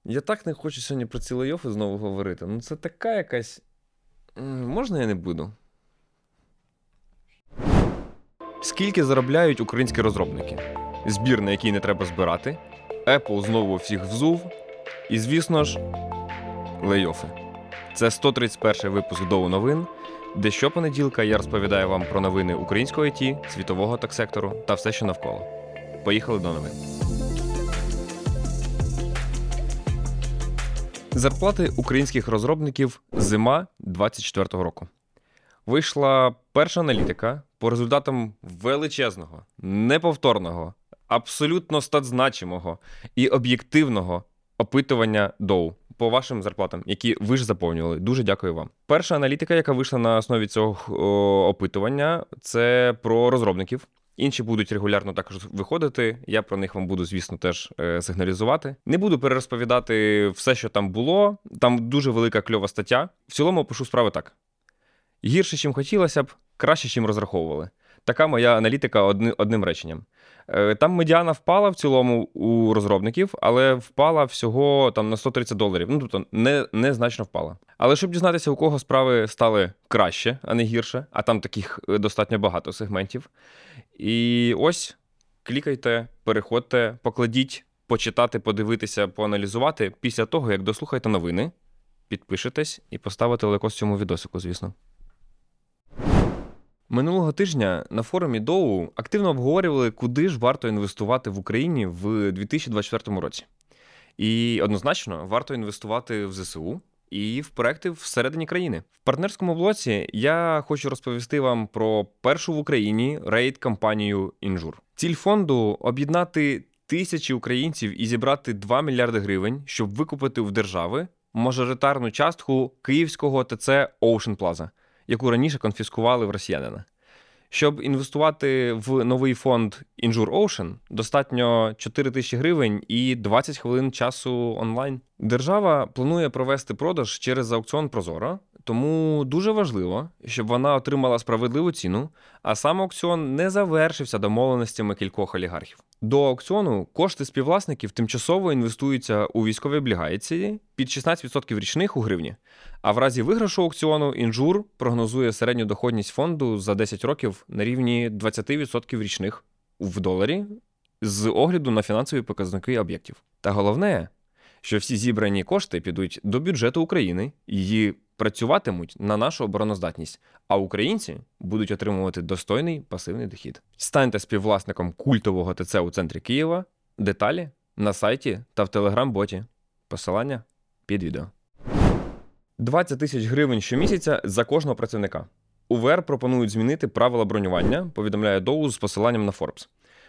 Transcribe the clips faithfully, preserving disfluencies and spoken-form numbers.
Я так не хочу сьогодні про ці лейофи знову говорити. Ну це така якась. М, Можна я не буду? Скільки заробляють українські розробники? Збір, на який не треба збирати. Apple знову всіх взув. І, звісно ж, лейофи. Це сто тридцять перший випуск Доу новин, де щопонеділка я розповідаю вам про новини українського ай ті, світового тек-сектору та все, що навколо. Поїхали до новин. Зарплати українських розробників зима двадцять четвертого року. Вийшла перша аналітика по результатам величезного, неповторного, абсолютно статзначимого і об'єктивного опитування Доу по вашим зарплатам, які ви ж заповнювали. Дуже дякую вам. Перша аналітика, яка вийшла на основі цього о, опитування, це про розробників. Інші будуть регулярно також виходити, я про них вам буду, звісно, теж е, сигналізувати. Не буду перерозповідати все, що там було, там дуже велика кльова стаття. В цілому опишу справи так. Гірше, чим хотілося б, краще, чим розраховували. Така моя аналітика одни, одним реченням. Е, там медіана впала в цілому у розробників, але впала всього там на сто тридцять доларів. Ну, тобто не, не значно впала. Але щоб дізнатися, у кого справи стали краще, а не гірше, а там таких достатньо багато сегментів. І ось, клікайте, переходьте, покладіть, почитати, подивитися, поаналізувати після того, як дослухаєте новини, підпишетесь і поставите лайкос цьому відосику, звісно. Минулого тижня на форумі Доу активно обговорювали, куди ж варто інвестувати в Україні в дві тисячі двадцять четвертому році. І однозначно варто інвестувати в зе се у і в проекти всередині країни. В партнерському блоці я хочу розповісти вам про першу в Україні рейд-кампанію «Інжур». Ціль фонду – об'єднати тисячі українців і зібрати два мільярди гривень, щоб викупити в держави мажоритарну частку київського те це Ocean Plaza, яку раніше конфіскували в росіянина. Щоб інвестувати в новий фонд Injure Ocean, достатньо чотири тисячі гривень і двадцять хвилин часу онлайн. Держава планує провести продаж через аукціон Прозоро, тому дуже важливо, щоб вона отримала справедливу ціну, а сам аукціон не завершився домовленостями кількох олігархів. До аукціону кошти співвласників тимчасово інвестуються у військові облігації під шістнадцять відсотків річних у гривні. А в разі виграшу аукціону Інжур прогнозує середню доходність фонду за десять років на рівні двадцять відсотків річних в доларі з огляду на фінансові показники об'єктів. Та головне, що всі зібрані кошти підуть до бюджету України і працюватимуть на нашу обороноздатність, а українці будуть отримувати достойний пасивний дохід. Станьте співвласником культового те це у центрі Києва. Деталі на сайті та в телеграм-боті. Посилання під відео. двадцять тисяч гривень щомісяця за кожного працівника. у ве ер пропонують змінити правила бронювання, повідомляє Доу з посиланням на Forbes.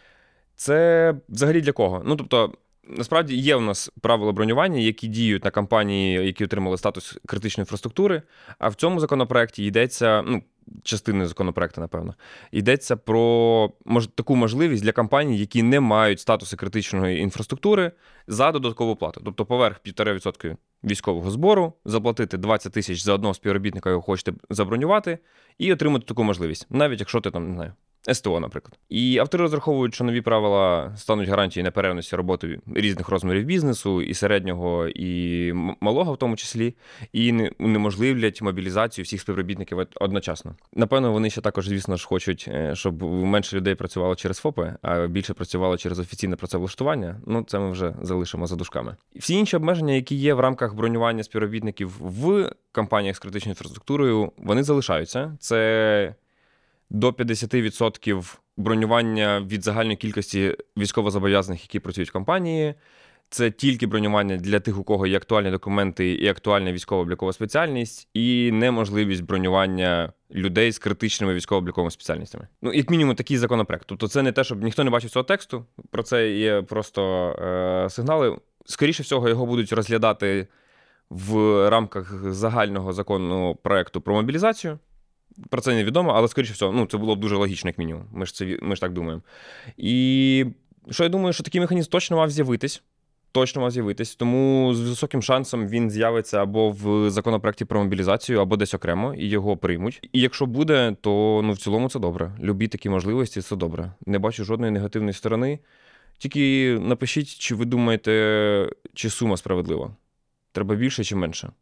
Це взагалі для кого? Ну, тобто, насправді є у нас правила бронювання, які діють на компанії, які отримали статус критичної інфраструктури, а в цьому законопроекті йдеться, ну, частиною законопроекту, напевно, йдеться про мож, таку можливість для компаній, які не мають статусу критичної інфраструктури, за додаткову плату. Тобто поверх півтора відсотка військового збору, заплатити двадцять тисяч за одного співробітника, якого хочете забронювати, і отримати таку можливість, навіть якщо ти там, не знаю, ес те о, наприклад. І автори розраховують, що нові правила стануть гарантією неперервності роботи різних розмірів бізнесу, і середнього, і малого в тому числі, і унеможливлять мобілізацію всіх співробітників одночасно. Напевно, вони ще також, звісно ж, хочуть, щоб менше людей працювало через ФОПи, а більше працювало через офіційне працевлаштування. Ну, це ми вже залишимо за дужками. Всі інші обмеження, які є в рамках бронювання співробітників в компаніях з критичною інфраструктурою, вони залишаються. Це до п'ятдесят відсотків бронювання від загальної кількості військовозобов'язаних, які працюють в компанії. Це тільки бронювання для тих, у кого є актуальні документи і актуальна військово-облікова спеціальність, і неможливість бронювання людей з критичними військово-обліковими спеціальностями. Ну, як мінімум, такий законопроект. Тобто це не те, щоб ніхто не бачив цього тексту, про це є просто е- сигнали. Скоріше всього, його будуть розглядати в рамках загального законного проекту про мобілізацію. Про це невідомо, але, скоріше всього, ну, це було б дуже логічно, як мінімум. Ми ж, це, ми ж так думаємо. І що я думаю, що такий механізм точно мав з'явитись. Точно мав з'явитись. Тому з високим шансом він з'явиться або в законопроекті про мобілізацію, або десь окремо, і його приймуть. І якщо буде, то ну, в цілому це добре. Любі такі можливості – це добре. Не бачу жодної негативної сторони. Тільки напишіть, чи ви думаєте, чи сума справедлива. Треба більше чи менше.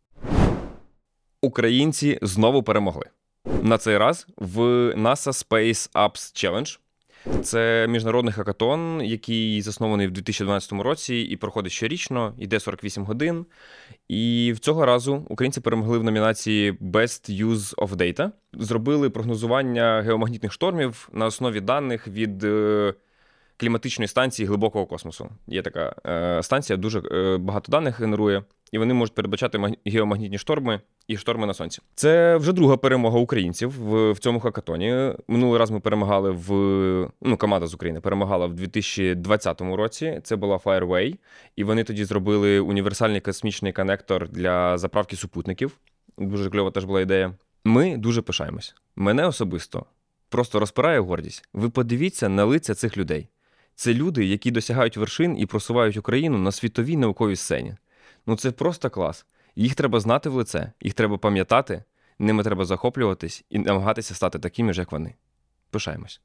Українці знову перемогли. На цей раз в NASA Space Apps Challenge. Це міжнародний хакатон, який заснований в дві тисячі дванадцятому році і проходить щорічно, йде сорок вісім годин. І в цього разу українці перемогли в номінації Best Use of Data. Зробили прогнозування геомагнітних штормів на основі даних від е, кліматичної станції глибокого космосу. Є така е, станція, дуже е, багато даних генерує, і вони можуть передбачати маг... геомагнітні шторми і шторми на сонці. Це вже друга перемога українців в, в цьому хакатоні. Минулий раз ми перемагали в... Ну, команда з України перемагала в дві тисячі двадцятому році. Це була Fireway. І вони тоді зробили універсальний космічний коннектор для заправки супутників. Дуже кльова теж була ідея. Ми дуже пишаємось. Мене особисто просто розпирає гордість. Ви подивіться на лиця цих людей. Це люди, які досягають вершин і просувають Україну на світовій науковій сцені. Ну це просто клас. Їх треба знати в лице, їх треба пам'ятати, ними треба захоплюватись і намагатися стати такими ж, як вони. Пишаємось.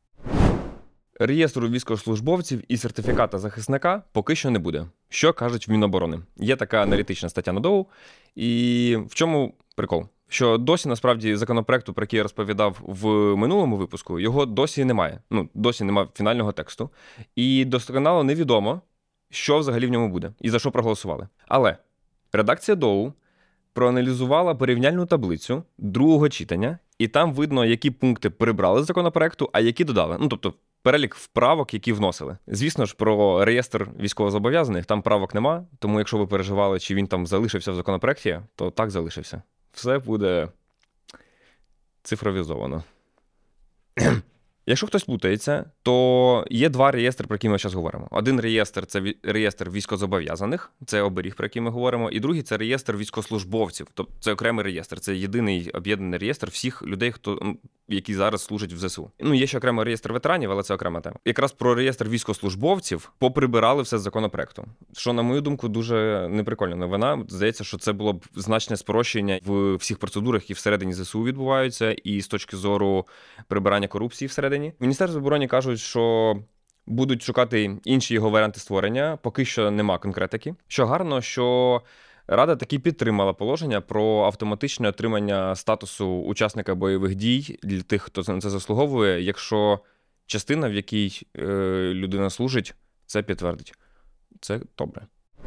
Реєстру військовослужбовців і сертифіката захисника поки що не буде. Що кажуть в Міноборони? Є така аналітична стаття на Доу. І в чому прикол? Що досі, насправді, законопроекту, про який я розповідав в минулому випуску, його досі немає. Ну, досі немає фінального тексту. І досконало невідомо, що взагалі в ньому буде і за що проголосували. Але редакція Доу проаналізувала порівняльну таблицю другого читання, і там видно, які пункти прибрали з законопроекту, а які додали. Ну, тобто, перелік вправок, які вносили. Звісно ж, про реєстр військовозобов'язаних там правок нема, тому якщо ви переживали, чи він там залишився в законопроекті, то так залишився. Все буде цифровізовано. Якщо хтось плутається, то є два реєстри, про які ми зараз говоримо. Один реєстр – це реєстр військовозобов'язаних, це оберіг, про який ми говоримо, і другий – це реєстр військовослужбовців. Тобто це окремий реєстр, це єдиний об'єднаний реєстр всіх людей, хто, які зараз служать в ЗСУ. Ну, є ще окремий реєстр ветеранів, але це окрема тема. Якраз про реєстр військовослужбовців поприбирали все з законопроекту. Що, на мою думку, дуже неприкольна новина. Здається, що це було б значне спрощення в всіх процедурах, які всередині ЗСУ відбуваються, і з точки зору прибирання корупції всередині. В Міністерстві оборони кажуть, що будуть шукати інші його варіанти створення. Поки що нема конкретики. Що гарно, що Рада таки підтримала положення про автоматичне отримання статусу учасника бойових дій для тих, хто на це заслуговує, якщо частина, в якій е, людина служить, це підтвердить. Це добре.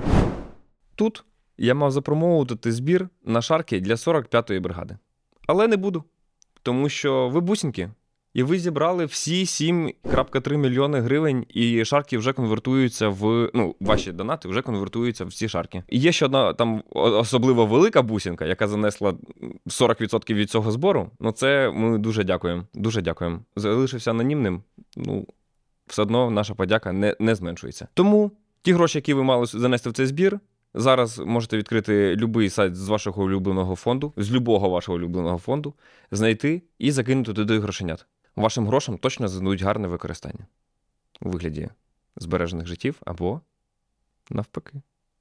Тут я мав запромовувати збір на шарки для сорок п'ятої бригади. Але не буду, тому що ви бусінки. І ви зібрали всі сім крапка три мільйони гривень, і шарки вже конвертуються в... Ну, ваші донати вже конвертуються в ці шарки. І є ще одна там особливо велика бусінка, яка занесла сорок відсотків від цього збору. Ну, це ми дуже дякуємо. Дуже дякуємо. Залишився анонімним. Ну, все одно наша подяка не, не зменшується. Тому ті гроші, які ви мали занести в цей збір, зараз можете відкрити будь-який сайт з вашого улюбленого фонду, з любого вашого улюбленого фонду, знайти і закинути туди грошенят. Вашим грошам точно знайдуть гарне використання у вигляді збережених життів або навпаки.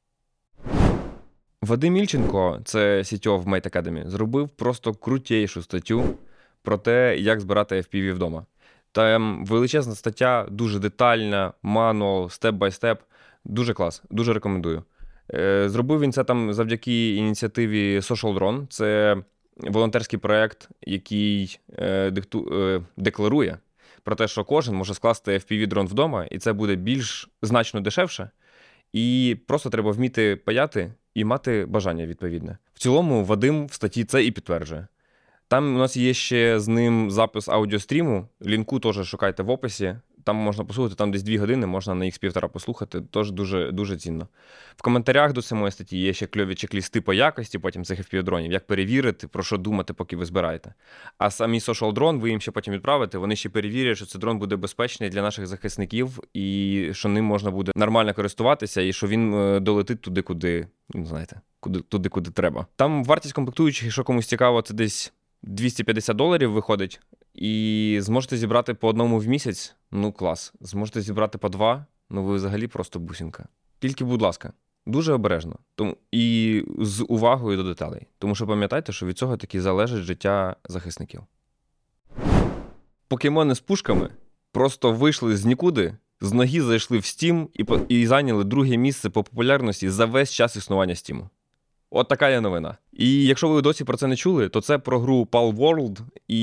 Вадим Ільченко, це сі ті о в Mate Academy, зробив просто крутейшу статтю про те, як збирати еф пі ві вдома. Там величезна стаття, дуже детальна, мануал, степ-бай-степ. Дуже клас, дуже рекомендую. Зробив він це там завдяки ініціативі Social Drone. Це волонтерський проєкт, який е, дикту, е, декларує про те, що кожен може скласти еф пі ві-дрон вдома, і це буде більш значно дешевше. І просто треба вміти паяти і мати бажання відповідне. В цілому Вадим в статті це і підтверджує. Там у нас є ще з ним запис аудіостріму, лінку теж шукайте в описі. Там можна послухати, там десь дві години, можна на ікс півтора послухати, тож дуже, дуже цінно. В коментарях до самої статті є ще кльові чек-лісти по якості потім цих еф пі ві-дронів, як перевірити, про що думати, поки ви збираєте. А самі Social Drone ви їм ще потім відправите, вони ще перевірять, що цей дрон буде безпечний для наших захисників, і що ним можна буде нормально користуватися, і що він долетить туди, куди, ну, знаєте, куди, туди, куди треба. Там вартість комплектуючих, якщо комусь цікаво, це десь двісті п'ятдесят доларів виходить. І зможете зібрати по одному в місяць, ну клас. Зможете зібрати по два, ну ви взагалі просто бусінка. Тільки, будь ласка, дуже обережно. Тому і з увагою до деталей. Тому що пам'ятайте, що від цього таки залежить життя захисників. Покемони з пушками просто вийшли з нікуди з ноги зайшли в Steam і, по... і зайняли друге місце по популярності за весь час існування Steam. От така є новина. І якщо ви досі про це не чули, то це про гру Palworld,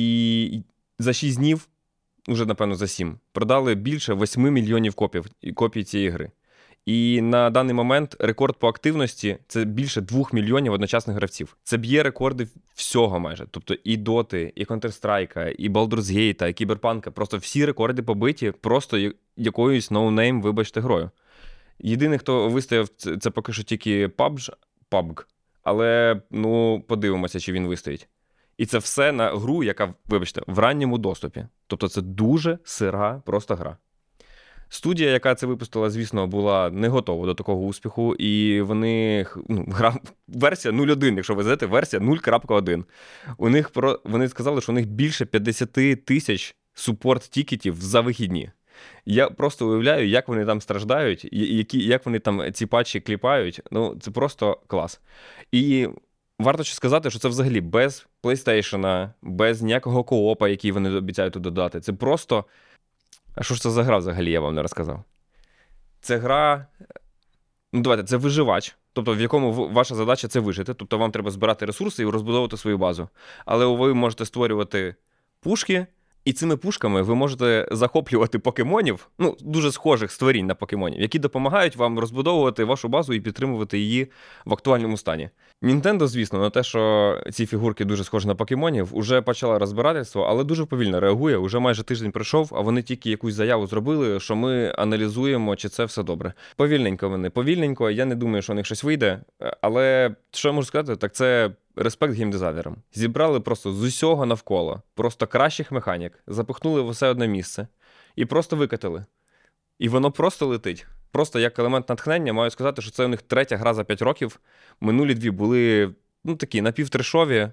і за шість днів, вже, напевно, за сім, продали більше восьми мільйонів копій, копій цієї гри. І на даний момент рекорд по активності – це більше двох мільйонів одночасних гравців. Це б'є рекорди всього майже. Тобто і Доти, і Counter-Strike, і Baldur's Gate, і Кіберпанка. Просто всі рекорди побиті просто якоюсь ноунейм, вибачте, грою. Єдиний, хто вистояв, це, це поки що тільки пабг, пабг. Але, ну, подивимося, чи він вистоїть. І це все на гру, яка, вибачте, в ранньому доступі. Тобто це дуже сира просто гра. Студія, яка це випустила, звісно, була не готова до такого успіху, і вони, ну, гра, версія нуль один, якщо ви знаєте, версія нуль крапка один. У них про, вони сказали, що у них більше п'ятдесят тисяч супорт-тікетів за вихідні. Я просто уявляю, як вони там страждають, які, як вони там ці патчі кліпають. Ну, це просто клас. І варто ще сказати, що це взагалі без PlayStation, без ніякого коопа, який вони обіцяють тут додати. Це просто... А що ж це за гра взагалі, я вам не розказав? Це гра... Ну, давайте, це виживач. Тобто, в якому ваша задача – це вижити. Тобто, вам треба збирати ресурси і розбудовувати свою базу. Але ви можете створювати пушки, і цими пушками ви можете захоплювати покемонів, ну, дуже схожих створінь на покемонів, які допомагають вам розбудовувати вашу базу і підтримувати її в актуальному стані. Nintendo, звісно, на те, що ці фігурки дуже схожі на покемонів, уже почала розбирательство, але дуже повільно реагує. Уже майже тиждень пройшов, а вони тільки якусь заяву зробили, що ми аналізуємо, чи це все добре. Повільненько вони, повільненько, я не думаю, що у них щось вийде, але що я можу сказати, так це респект геймдизайнерам. Зібрали просто з усього навколо, просто кращих механік, запихнули в усе одне місце і просто викатили. І воно просто летить. Просто як елемент натхнення маю сказати, що це у них третя гра за п'ять років. Минулі дві були, ну, такі напівтрешові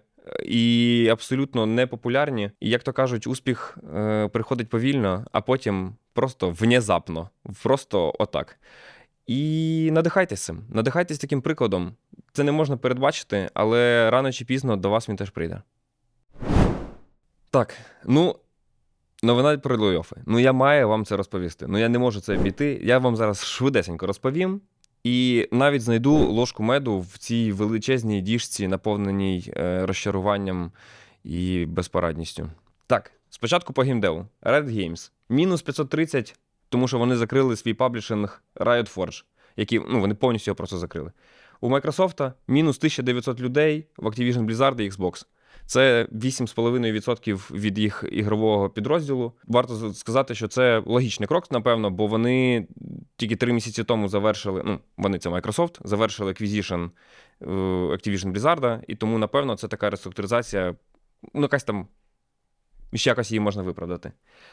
і абсолютно непопулярні. І, як то кажуть, успіх е, приходить повільно, а потім просто внезапно. Просто отак. І надихайтесь цим. Надихайтесь таким прикладом. Це не можна передбачити, але рано чи пізно до вас він теж прийде. Так, ну... Новина про плей-оффи. Ну, я маю вам це розповісти. Ну, я не можу це обійти. Я вам зараз швидесенько розповім. І навіть знайду ложку меду в цій величезній діжці, наповненій е, розчаруванням і безпорадністю. Так, спочатку по геймдеву. Riot Games. Мінус п'ятсот тридцять, тому що вони закрили свій паблішинг Riot Forge, який, ну, вони повністю його просто закрили. У Microsoft мінус тисяча дев'ятсот людей, в Activision Blizzard і Xbox. Це вісім цілих п'ять десятих відсотка від їх ігрового підрозділу. Варто сказати, що це логічний крок, напевно, бо вони тільки три місяці тому завершили, ну, вони це Microsoft, завершили acquisition Activision Blizzard, і тому, напевно, це така реструктуризація, ну, якась там, ще якось її можна виправдати.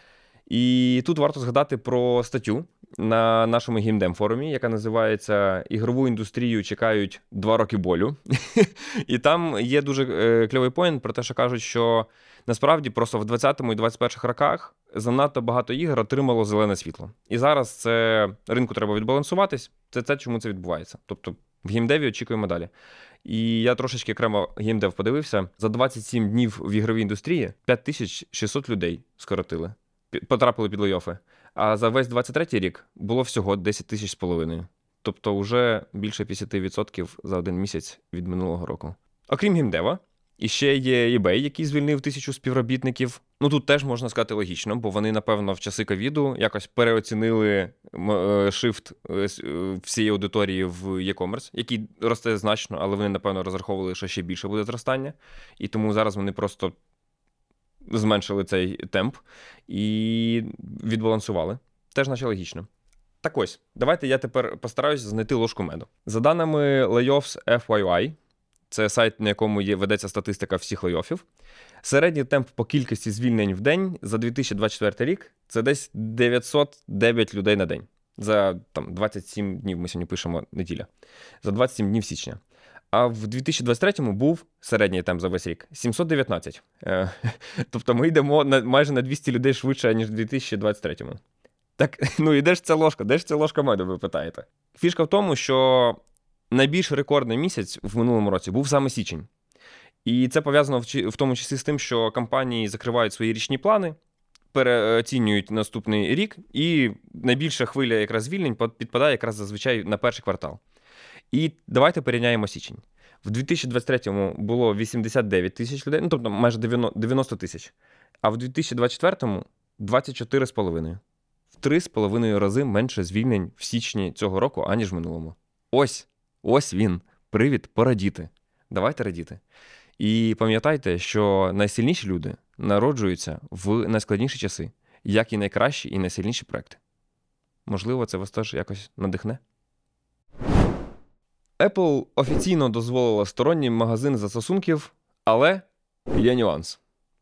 І тут варто згадати про статтю на нашому геймдем-форумі, яка називається «Ігрову індустрію чекають два роки болю». І там є дуже кльовий поінт про те, що кажуть, що насправді просто в двадцятому і двадцять перших роках занадто багато ігор отримало зелене світло. І зараз це ринку треба відбалансуватись, це те, чому це відбувається. Тобто в геймдеві очікуємо далі. І я трошечки окремо геймдев подивився. За двадцять сім днів в ігровій індустрії п'ять тисяч шістсот людей скоротили. Потрапили під плей-оффи. А за весь двадцять третій рік було всього десять тисяч з половиною. Тобто вже більше п'ятдесят відсотків за один місяць від минулого року. Окрім геймдева, іще є eBay, який звільнив тисячу співробітників. Ну тут теж можна сказати логічно, бо вони, напевно, в часи ковіду якось переоцінили шифт всієї аудиторії в e-commerce, який росте значно, але вони, напевно, розраховували, що ще більше буде зростання. І тому зараз вони просто зменшили цей темп і відбалансували. Теж наче логічно. Так ось, давайте я тепер постараюся знайти ложку меду. За даними Layoffs еф вай ай, це сайт, на якому є, ведеться статистика всіх лейофів, середній темп по кількості звільнень в день за дві тисячі двадцять четвертий рік – це десь дев'ятсот дев'ять людей на день. За там, двадцять сім днів, ми сьогодні пишемо неділя, за двадцять сім днів січня. А в дві тисячі двадцять третьому був середній темп за весь рік – сімсот дев'ятнадцять. Тобто ми йдемо на, майже на двісті людей швидше, ніж в дві тисячі двадцять третьому. Так, ну і де ж ця ложка? Де ж ця ложка меду, ви питаєте? Фішка в тому, що найбільш рекордний місяць в минулому році був саме січень. І це пов'язано в, в тому числі з тим, що компанії закривають свої річні плани, переоцінюють наступний рік, і найбільша хвиля якраз звільнень підпадає якраз зазвичай на перший квартал. І давайте порівняємо січень. В дві тисячі двадцять третьому було вісімдесят дев'ять тисяч людей, ну тобто майже дев'яносто тисяч, а в дві тисячі двадцять четвертому двадцять чотири з половиною. В три з половиною рази менше звільнень в січні цього року, аніж в минулому. Ось, ось він, привід порадіти. Давайте радіти. І пам'ятайте, що найсильніші люди народжуються в найскладніші часи, як і найкращі і найсильніші проекти. Можливо, це вас теж якось надихне? Apple офіційно дозволила сторонній магазин застосунків, але є нюанс.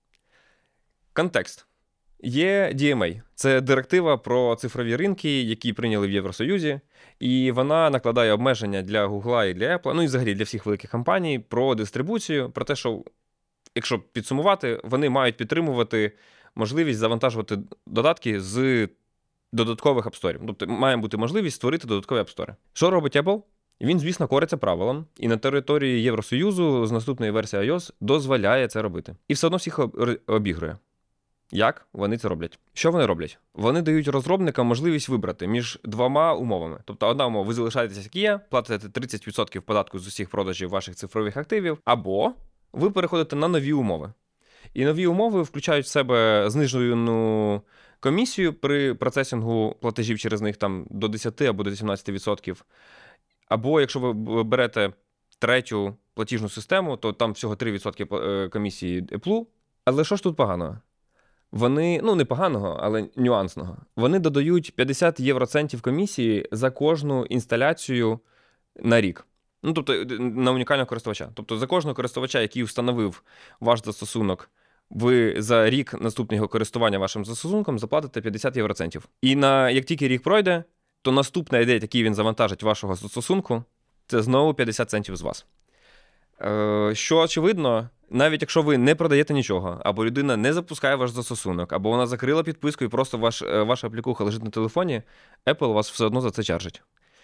Контекст. Є ді ем ей. Це директива про цифрові ринки, які прийняли в Євросоюзі, і вона накладає обмеження для Google і для Apple, ну і взагалі для всіх великих компаній, про дистрибуцію, про те, що, якщо підсумувати, вони мають підтримувати можливість завантажувати додатки з додаткових апсторів. Тобто має бути можливість створити додаткові апстори. Що робить Apple? Він, звісно, кориться правилам, і на території Євросоюзу з наступної версії iOS дозволяє це робити. І все одно всіх обігрує. Як вони це роблять? Що вони роблять? Вони дають розробникам можливість вибрати між двома умовами. Тобто одна умова, ви залишаєтеся як є, платите тридцять відсотків податку з усіх продажів ваших цифрових активів, або ви переходите на нові умови. І нові умови включають в себе знижену комісію при процесінгу платежів через них там до десять або до вісімнадцять відсотків. Або якщо ви берете третю платіжну систему, то там всього три відсотки комісії Apple. Але що ж тут поганого? Вони, ну не поганого, але нюансного. Вони додають п'ятдесят євроцентів комісії за кожну інсталяцію на рік. Ну, тобто на унікального користувача. Тобто за кожного користувача, який встановив ваш застосунок, ви за рік наступного користування вашим застосунком заплатите п'ятдесят євроцентів. І на, як тільки рік пройде, то наступна ідея, який він завантажить вашого застосунку, це знову п'ятдесят центів з вас. Е, що очевидно, навіть якщо ви не продаєте нічого, або людина не запускає ваш застосунок, або вона закрила підписку і просто ваш, ваша аплікуха лежить на телефоні, Apple вас все одно за це чаржить.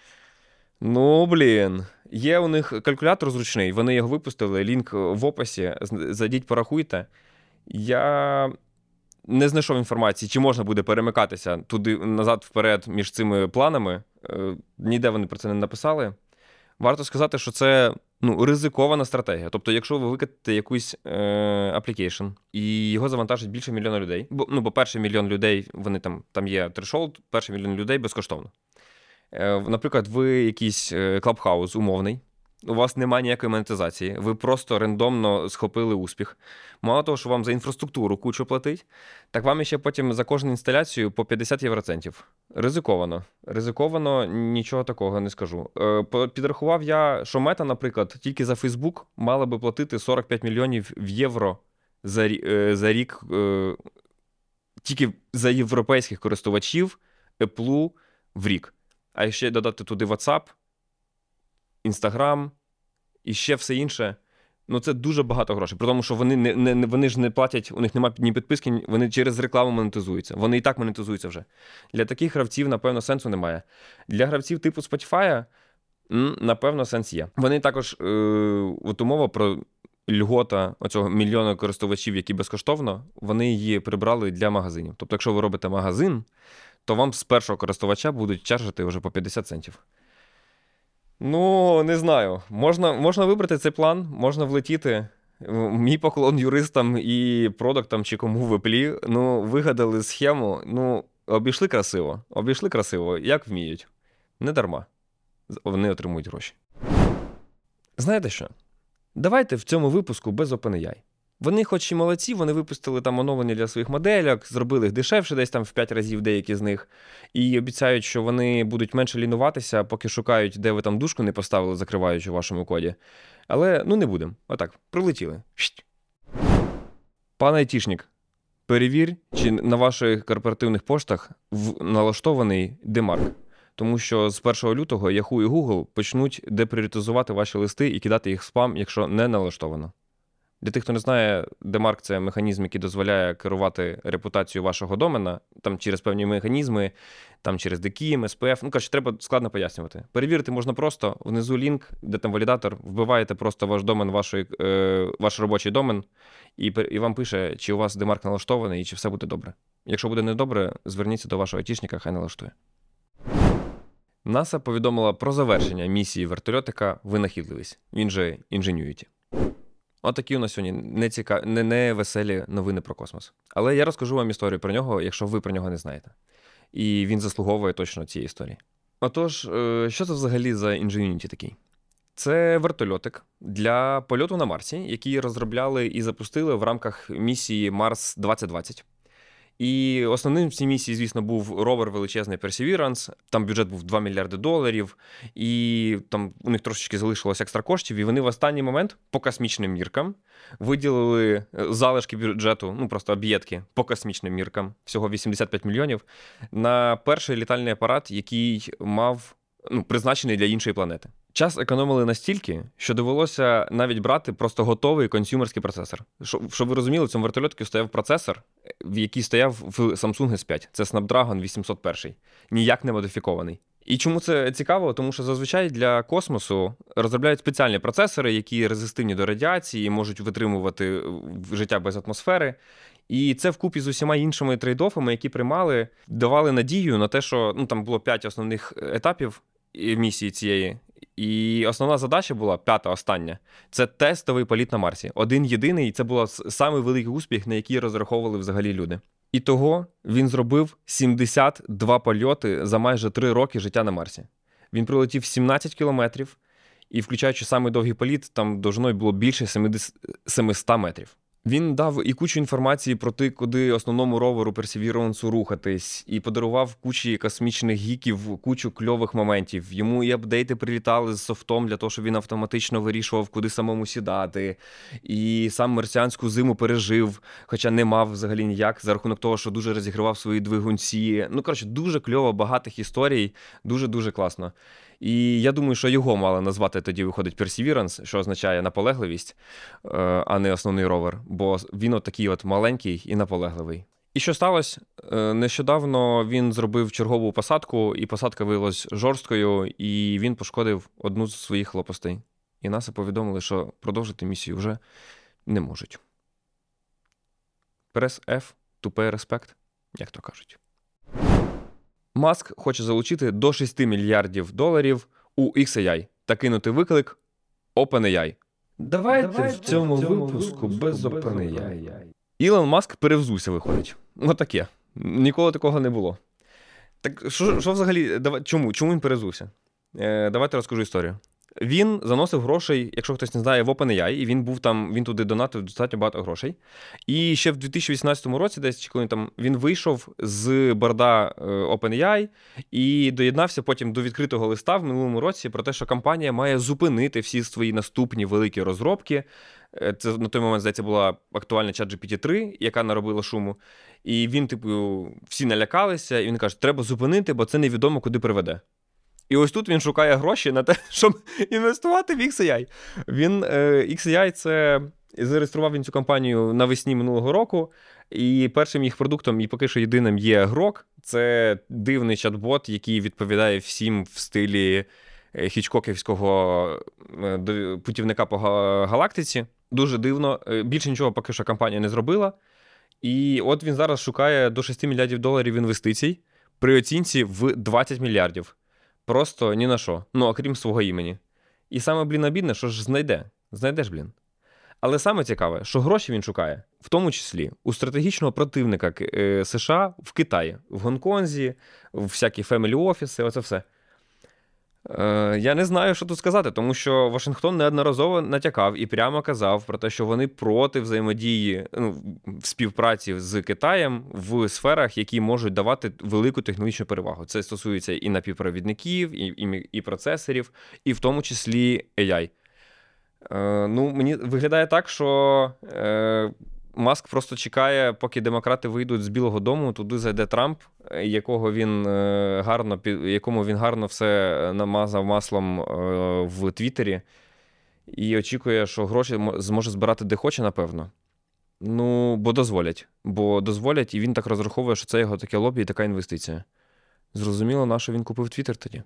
Ну, блін. Є у них калькулятор зручний, вони його випустили, лінк в описі, зайдіть, порахуйте. Я не знайшов інформації, чи можна буде перемикатися туди, назад, вперед між цими планами. Ніде вони про це не написали. Варто сказати, що це ну, ризикована стратегія. Тобто, якщо ви викатите якийсь аплікейшн е, і його завантажить більше мільйона людей, бо, ну, бо перший мільйон людей, вони там, там є трешолд, перший мільйон людей безкоштовно. Е, наприклад, ви якийсь клабхаус умовний, у вас немає ніякої монетизації, ви просто рандомно схопили успіх. Мало того, що вам за інфраструктуру кучу платить, так вам ще потім за кожну інсталяцію по п'ятдесят євроцентів. Ризиковано. Ризиковано, нічого такого не скажу. Е, підрахував я, що Мета, наприклад, тільки за Facebook мала би платити сорок п'ять мільйонів в євро за, е, за рік е, тільки за європейських користувачів Apple в рік. А ще додати туди WhatsApp, Instagram і ще все інше. Ну, це дуже багато грошей. При тому, що вони, не, не, вони ж не платять, у них немає ні підписки, вони через рекламу монетизуються. Вони і так монетизуються вже. Для таких гравців, напевно, сенсу немає. Для гравців типу Spotify, напевно, сенс є. Вони також, е, от умова про льгота оцього мільйона користувачів, які безкоштовно, вони її прибрали для магазинів. Тобто, якщо ви робите магазин, то вам з першого користувача будуть чаржити вже по п'ятдесят центів. Ну, не знаю. Можна, можна вибрати цей план, можна влетіти. Мій поклон юристам і продуктам чи кому в Apple, ну, вигадали схему, ну, обійшли красиво, обійшли красиво, як вміють. Не дарма. Вони отримують гроші. Знаєте що? Давайте в цьому випуску без OpenAI. Вони хоч і молодці, вони випустили там оновлення для своїх моделек, зробили їх дешевше десь там в п'ять разів деякі з них, і обіцяють, що вони будуть менше лінуватися, поки шукають, де ви там дужку не поставили, закриваючи в вашому коді. Але, ну, не будемо. Отак, прилетіли. Пане айтішник, перевір, чи на ваших корпоративних поштах в... налаштований демарк. Тому що з першого лютого Yahoo і Google почнуть депріоритизувати ваші листи і кидати їх в спам, якщо не налаштовано. Для тих, хто не знає, демарк – це механізм, який дозволяє керувати репутацією вашого домена, там через певні механізми, там через декім, ес пі еф. Ну, коротше, треба складно пояснювати. Перевірити можна просто. Внизу лінк, де там валідатор, вбиваєте просто ваш домен, вашої, е, ваш робочий домен, і, і вам пише, чи у вас демарк налаштований, і чи все буде добре. Якщо буде недобре, зверніться до вашого айтішника, хай налаштує. НАСА повідомила про завершення місії вертольотика «Винахідливість», він же Ingenuity. Отакі у нас сьогодні не, ціка... не, не веселі новини про космос. Але я розкажу вам історію про нього, якщо ви про нього не знаєте. І він заслуговує точно цієї історії. Отож, що це взагалі за Ingenuity такий? Це вертольотик для польоту на Марсі, який розробляли і запустили в рамках місії Марс двадцять двадцять. І основним в цій місії, звісно, був ровер величезний Perseverance, там бюджет був два мільярди доларів, і там у них трошечки залишилось екстра коштів, і вони в останній момент по космічним міркам виділили залишки бюджету, ну просто об'єдки по космічним міркам, всього вісімдесят п'ять мільйонів, на перший літальний апарат, який мав, ну, призначений для іншої планети. Час економили настільки, що довелося навіть брати просто готовий консюмерський процесор. Щоб ви розуміли, в цьому вертольотку стояв процесор, в який стояв в Samsung ес п'ять. Це Snapdragon вісімсот один. Ніяк не модифікований. І чому це цікаво? Тому що зазвичай для космосу розробляють спеціальні процесори, які резистивні до радіації, можуть витримувати життя без атмосфери. І це вкупі з усіма іншими трейд-офами, які приймали, давали надію на те, що ну, там було п'ять основних етапів місії цієї. І основна задача була, п'ята, остання, це тестовий політ на Марсі. Один єдиний, і це був самий великий успіх, на який розраховували взагалі люди. І того він зробив сімдесят два польоти за майже три роки життя на Марсі. Він прилетів сімнадцять кілометрів, і включаючи самий довгий політ, там довжиною було більше сімсот метрів. Він дав і кучу інформації про те, куди основному роверу Perseverance рухатись, і подарував кучі космічних гіків, кучу кльових моментів. Йому і апдейти прилітали з софтом для того, щоб він автоматично вирішував, куди самому сідати. І сам марсіанську зиму пережив, хоча не мав взагалі ніяк, за рахунок того, що дуже розігрівав свої двигунці. Ну, коротше, дуже кльово, багатих історій, дуже-дуже класно. І я думаю, що його мали назвати тоді, виходить, Perseverance, що означає наполегливість, а не основний ровер, бо він от такий от маленький і наполегливий. І що сталося? Нещодавно він зробив чергову посадку, і посадка виявилась жорсткою, і він пошкодив одну з своїх лопастей. І НАСА повідомили, що продовжити місію вже не можуть. Press F to pay respect, як то кажуть. Маск хоче залучити до шість мільярдів доларів у ікс ей ай та кинути виклик OpenAI. Давайте, Давайте в цьому випуску без OpenAI. Ілон Маск перевзувся, виходить. Отаке. Ніколи такого не було. Так що, що взагалі, давай, чому? Чому він перевзувся? Е, давайте розкажу історію. Він заносив грошей, якщо хтось не знає, в OpenAI, і він був там, він туди донатив достатньо багато грошей. І ще в дві тисячі вісімнадцятому році, десь коли там, він вийшов з борда OpenAI і доєднався потім до відкритого листа в минулому році про те, що компанія має зупинити всі свої наступні великі розробки. Це на той момент, здається, була актуальна ChatGPT три, яка наробила шуму. І він, типу, всі налякалися, і він каже, треба зупинити, бо це невідомо, куди приведе. І ось тут він шукає гроші на те, щоб інвестувати в ікс ей ай. Він, е, ікс ей ай це, зареєстрував він цю компанію навесні минулого року, і першим їх продуктом, і поки що єдиним, є Грок. Це дивний чат-бот, який відповідає всім в стилі хічкоківського путівника по галактиці. Дуже дивно. Більше нічого поки що компанія не зробила. І от він зараз шукає до шість мільярдів доларів інвестицій при оцінці в двадцять мільярдів. Просто ні на що. Ну, окрім свого імені. І саме, блін, обідне, що ж знайде. Знайдеш, блін. Але саме цікаве, що гроші він шукає, в тому числі у стратегічного противника США в Китаї, в Гонконзі, в всякі фемілі-офіси, оце все. Е, я не знаю, що тут сказати, тому що Вашингтон неодноразово натякав і прямо казав про те, що вони проти взаємодії, ну, в співпраці з Китаєм в сферах, які можуть давати велику технологічну перевагу. Це стосується і напівпровідників, і, і, і процесорів, і в тому числі ей ай. Е, ну, мені виглядає так, що е, Маск просто чекає, поки демократи вийдуть з Білого дому, туди зайде Трамп, якого він е, гарно, якому він гарно все намазав маслом е, в Твіттері. і очікує, що гроші мо- зможе збирати де хоче, напевно. Ну, бо дозволять. Бо дозволять, і він так розраховує, що це його таке лобі і така інвестиція. Зрозуміло, на що він купив Твіттер тоді.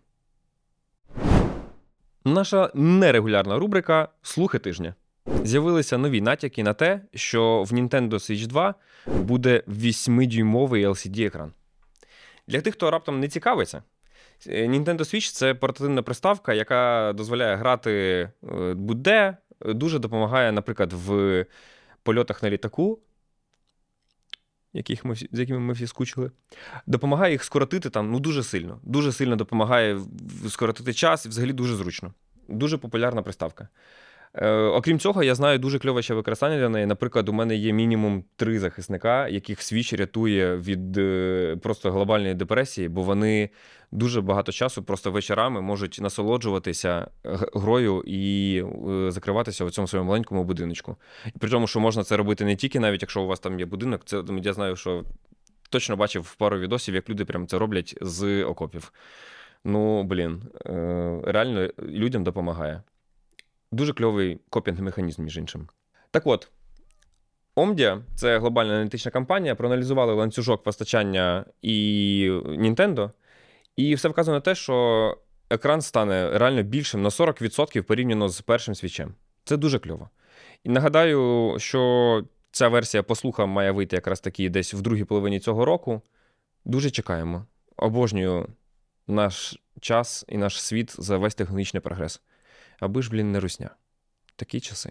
Наша нерегулярна рубрика «Слухи тижня». З'явилися нові натяки на те, що в Nintendo Switch два буде восьмидюймовий ел сі ді-екран. Для тих, хто раптом не цікавиться, Nintendo Switch – це портативна приставка, яка дозволяє грати е, будь-де, дуже допомагає, наприклад, в польотах на літаку, яких ми, всі- з якими ми всі скучили, допомагає їх скоротити там, ну, дуже сильно. Дуже сильно допомагає в- скоротити час і взагалі дуже зручно. Дуже популярна приставка. Е, окрім цього, я знаю дуже кльове ще використання для неї. Наприклад, у мене є мінімум три захисника, яких Switch рятує від е, просто глобальної депресії, бо вони дуже багато часу просто вечорами можуть насолоджуватися г- грою і е, закриватися в цьому своєму маленькому будиночку. І при тому, що можна це робити не тільки навіть, якщо у вас там є будинок, це я знаю, що точно бачив пару відосів, як люди прям це роблять з окопів. Ну, блін, е, реально людям допомагає. Дуже кльовий копінг-механізм, між іншим. Так от, Omdia – це глобальна аналітична компанія, проаналізували ланцюжок постачання і Nintendo, і все вказує на те, що екран стане реально більшим на сорок відсотків порівняно з першим свічем. Це дуже кльово. І нагадаю, що ця версія по слухам має вийти якраз таки десь в другій половині цього року. Дуже чекаємо. Обожнюю наш час і наш світ за весь технологічний прогрес. Аби ж, блін, не русня. Такі часи.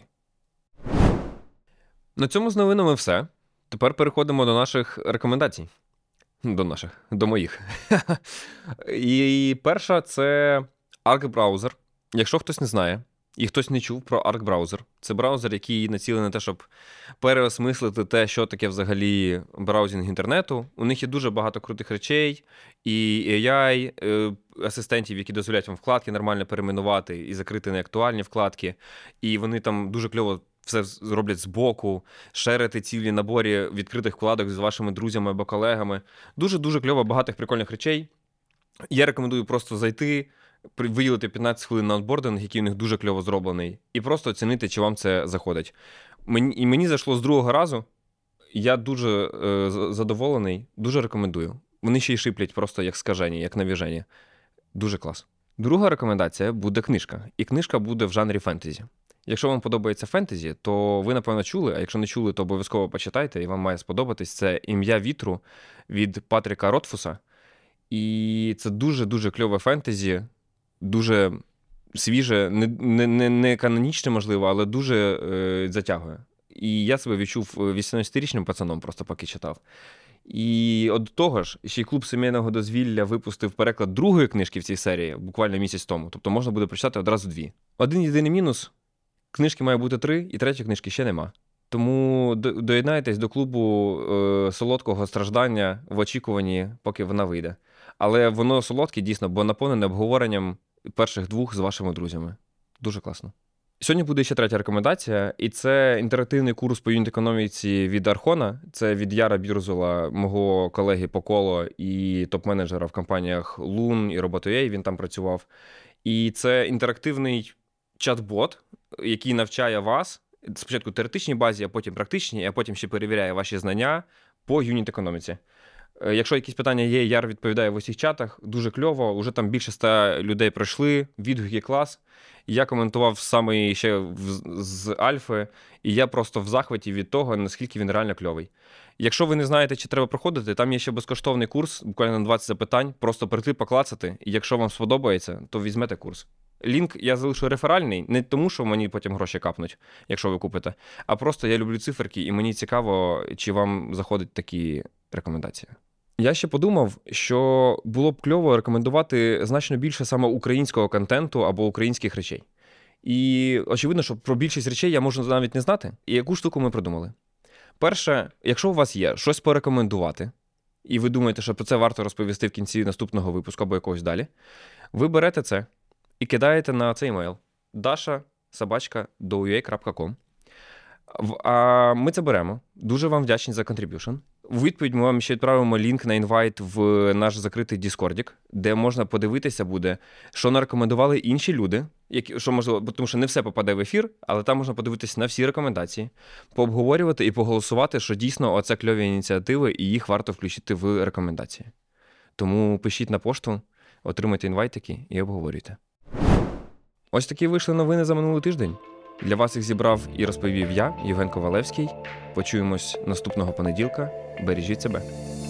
На цьому з новинами все. Тепер переходимо до наших рекомендацій. До наших, до моїх. І перша – це Arc-браузер. Якщо хтось не знає, і хтось не чув про Arc-браузер, це браузер, який націлений на те, щоб переосмислити те, що таке взагалі браузінг інтернету. У них є дуже багато крутих речей, і ей ай, е, асистентів, які дозволяють вам вкладки нормально перейменувати і закрити неактуальні вкладки. І вони там дуже кльово все роблять збоку, шерити цілі наборі відкритих вкладок з вашими друзями або колегами. Дуже-дуже кльово, багатих прикольних речей. Я рекомендую просто зайти, при- виділити п'ятнадцять хвилин на онбординг, який у них дуже кльово зроблений, і просто оцінити, чи вам це заходить. Мені, і мені зайшло з другого разу. Я дуже е, з- задоволений, дуже рекомендую. Вони ще й шиплять просто як скажені, як навіжені. Дуже клас. Друга рекомендація буде книжка. І книжка буде в жанрі фентезі. Якщо вам подобається фентезі, то ви, напевно, чули, а якщо не чули, то обов'язково почитайте, і вам має сподобатись. Це «Ім'я вітру» від Патріка Ротфуса. І це дуже-дуже кльове фентезі, дуже свіже, не, не, не, не канонічне, можливо, але дуже е, затягує. І я себе відчув вісімнадцятирічним пацаном, просто поки читав. І от до того ж, ще й клуб сімейного дозвілля випустив переклад другої книжки в цій серії буквально місяць тому. Тобто можна буде прочитати одразу дві. Один єдиний мінус – книжки має бути три, і третьої книжки ще нема. Тому до- доєднайтесь до клубу е, солодкого страждання в очікуванні, поки вона вийде. Але воно солодке дійсно, бо наповнене обговоренням перших двох з вашими друзями. Дуже класно. Сьогодні буде ще третя рекомендація, і це інтерактивний курс по юніт-економіці від Архона. Це від Яра Бірзула, мого колеги по коло і топ-менеджера в компаніях Loon і Roboto.ua, він там працював. І це інтерактивний чат-бот, який навчає вас спочатку теоретичній базі, а потім практичній, а потім ще перевіряє ваші знання по юніт-економіці. Е, Якщо якісь питання є, Яр відповідає в усіх чатах. Дуже кльово. Уже там більше ста людей пройшли, відгуки клас. Я коментував саме ще в- з Альфи, і я просто в захваті від того, наскільки він реально кльовий. Якщо ви не знаєте, чи треба проходити, там є ще безкоштовний курс, буквально на двадцять запитань, просто прийти, поклацати, і якщо вам сподобається, то візьмете курс. Лінк я залишу реферальний, не тому, що мені потім гроші капнуть, якщо ви купите, а просто я люблю циферки, і мені цікаво, чи вам заходять такі рекомендації. Я ще подумав, що було б кльово рекомендувати значно більше саме українського контенту або українських речей. І очевидно, що про більшість речей я можу навіть не знати. І яку штуку ми придумали? Перше, якщо у вас є щось порекомендувати, і ви думаєте, що про це варто розповісти в кінці наступного випуску або якогось далі, ви берете це і кидаєте на цей емейл dasha собачка douya крапка com. В- А ми це беремо. Дуже вам вдячні за контриб'юшн. у відповідь ми вам ще відправимо лінк на інвайт в наш закритий Діскордік, де можна подивитися буде, що нарекомендували інші люди, які, що можливо, тому що не все попаде в ефір, але там можна подивитися на всі рекомендації, пообговорювати і поголосувати, що дійсно оце кльові ініціативи і їх варто включити в рекомендації. Тому пишіть на пошту, отримайте інвайтики і обговорюйте. Ось такі вийшли новини за минулий тиждень. Для вас їх зібрав і розповів я, Євген Ковалевський. Почуємось наступного понеділка. Бережіть себе.